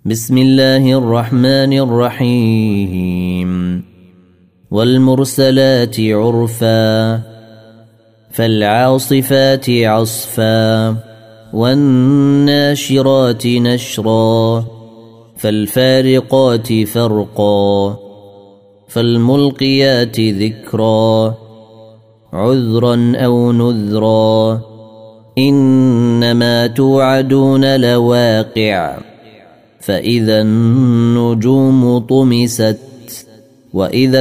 بسم الله الرحمن الرحيم والمرسلات عرفا فالعاصفات عصفا والناشرات نشرا فالفارقات فرقا فالملقيات ذكرا عذرا أو نذرا إنما توعدون لواقع فإذا النجوم طمست وإذا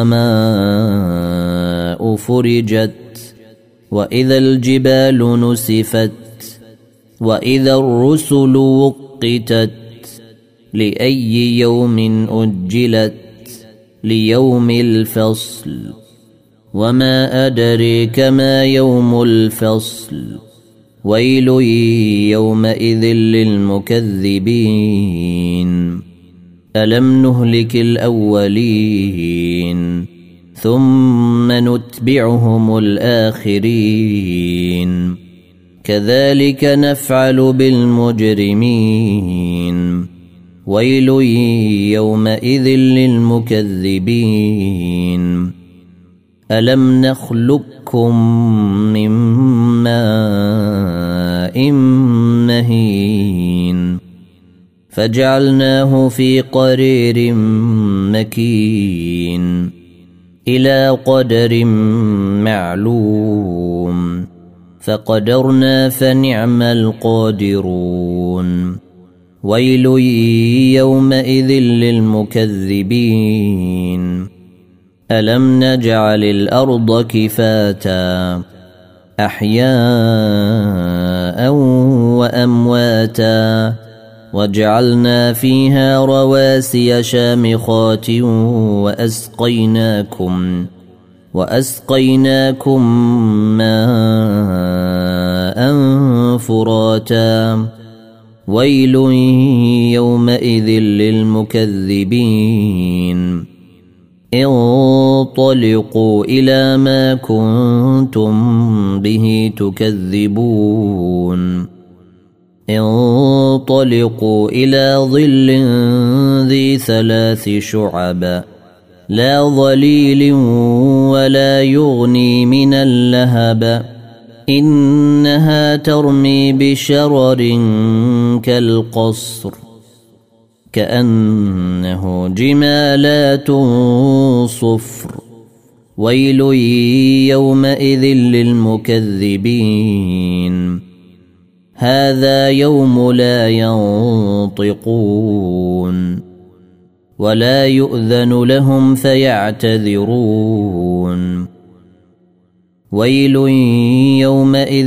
السماء فرجت وإذا الجبال نسفت وإذا الرسل وقتت لأي يوم أجلت ليوم الفصل وما أدريك ما يوم الفصل ويل يومئذ للمكذبين ألم نهلك الأولين ثم نتبعهم الآخرين كذلك نفعل بالمجرمين ويل يومئذ للمكذبين ألم نخلقكم من ماء مهين فجعلناه في قرير مكين إلى قدر معلوم فقدرنا فنعم القادرون ويل يومئذ للمكذبين ألم نجعل الأرض كفاتا أحياء وأمواتا وجعلنا فيها رواسي شامخات وأسقيناكم ماء فراتا ويل يومئذ للمكذبين انطلقوا إلى ما كنتم به تكذبون انطلقوا إلى ظل ذي 3 شعب لا ظليل ولا يغني من اللهب إنها ترمي بشرر كالقصر كأنه جمالات صفر ويل يومئذ للمكذبين هذا يوم لا ينطقون ولا يؤذن لهم فيعتذرون ويل يومئذ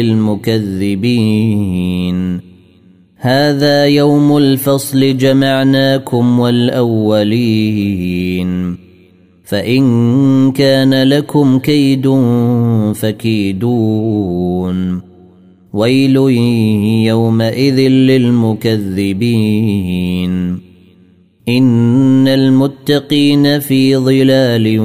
للمكذبين هذا يوم الفصل جمعناكم والأولين فإن كان لكم كيد فكيدون ويل يومئذ للمكذبين إن المتقين في ظلال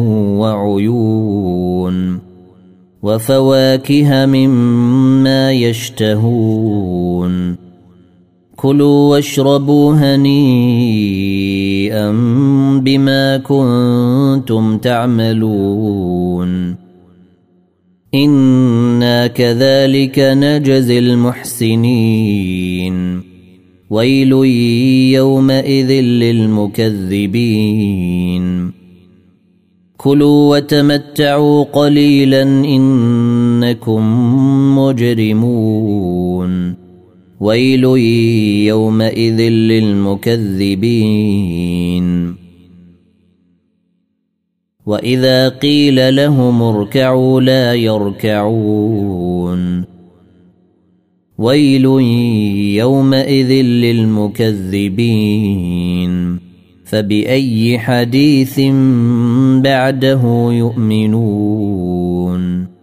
وعيون وفواكه مما يشتهون كلوا واشربوا هنيئا بما كنتم تعملون إنا كذلك نجزي المحسنين ويل يومئذ للمكذبين كلوا وتمتعوا قليلا إنكم مجرمون ويل يومئذ للمكذبين وإذا قيل لهم اركعوا لا يركعون ويل يومئذ للمكذبين فبأي حديث بعده يؤمنون